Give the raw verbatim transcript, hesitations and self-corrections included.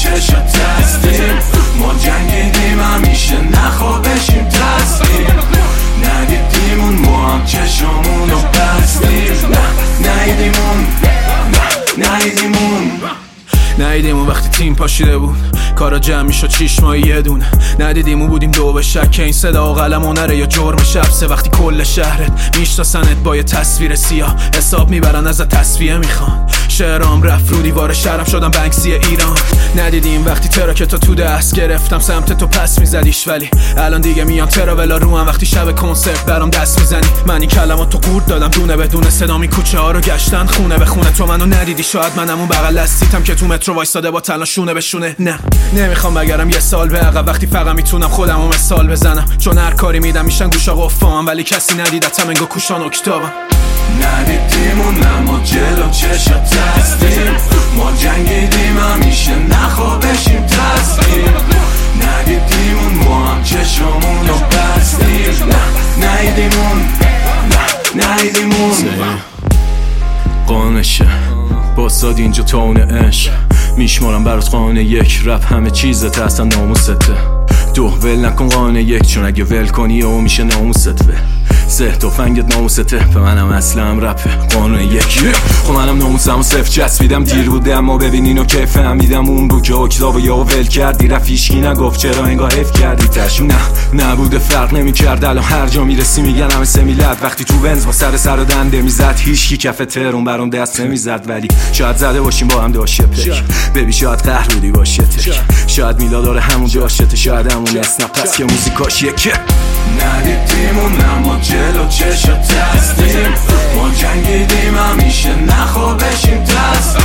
چشات تستیم ما جنگیدیم همیشه نخوابشیم تستیم ندیدیمون ما هم چشمونو بستیم نه ندیدیمون نه ندیدیمون ندیدیمون وقتی تیم پاشیده بود کارا جمع میشد چیش ماهی یه دونه ندیدیمون بودیم دو به شک این صدا و قلم هنره یا جرم شبسه وقتی کل شهرت میشناسنت با یه تصویر سیاه حساب میبرن ازت تصفیه میخوان شعرام رفت رو دیوار شهرم شدم بنکسی ایران ندیدیم وقتی تراکتو تو دست گرفتم سمت تو پس میزدیش ولی الان دیگه میان تراولا رو هم وقتی شب کنسرت برام دست میزنی من این کلمات تو قورت دادم دونه بدون صدا می کوچه ها رو گشتن خونه به خونه تو منو ندیدی شاید منم اون بغل دستیتم که تو مترو وایساده با تنها شونه به شونه نه نمیخوام بگرم یه سال به عقب وقتی فقط میتونم خودمو مثال بزنم چون هر کاری میدم میشن گوشا قفام ولی کسی ندیدتم انگار کوشان اکتابم ندیدیمون اما جلو چشات تستیم ما جنگیدیم همیشه نخوابشیم تستیم ندیدیمون ما هم چشمونو بستیم نه ندیدیمون نه ندیدیمون قانشه باساد اینجا تاونه عشق میشمارم برات قانه یک رپ همه چیزت اصلا ناموسته دو ول نکن قانه یک چون اگه ول کنی او میشه ناموست ول سه توفنگت ناموسته به منم اصلم رپه قانون یک خب منم ناموسم و صفر چسبیدم دیر بوده اما ببینین و که فهمیدم اون رو که اکتاب و یا ول کردی رفت هیشکی نگفت چرا انگاه حف کردی تشو نه نبوده فرق نمی کرد الان هر جا میرسی میگن همه سمیلت وقتی تو ونز با سر سر و دنده میزد هیشکی کف ترون برام دست نمیزد ولی شاید زده باشیم با هم داشه پک ببی شاید قهر بودی باشه تک شاید میلا داره همون جاشته شاید همون اسنپ پس که موزیکاش یکه ندیدیمون اما جلو چشات تستیم ما جنگیدیم همیشه نخوابشیم تستیم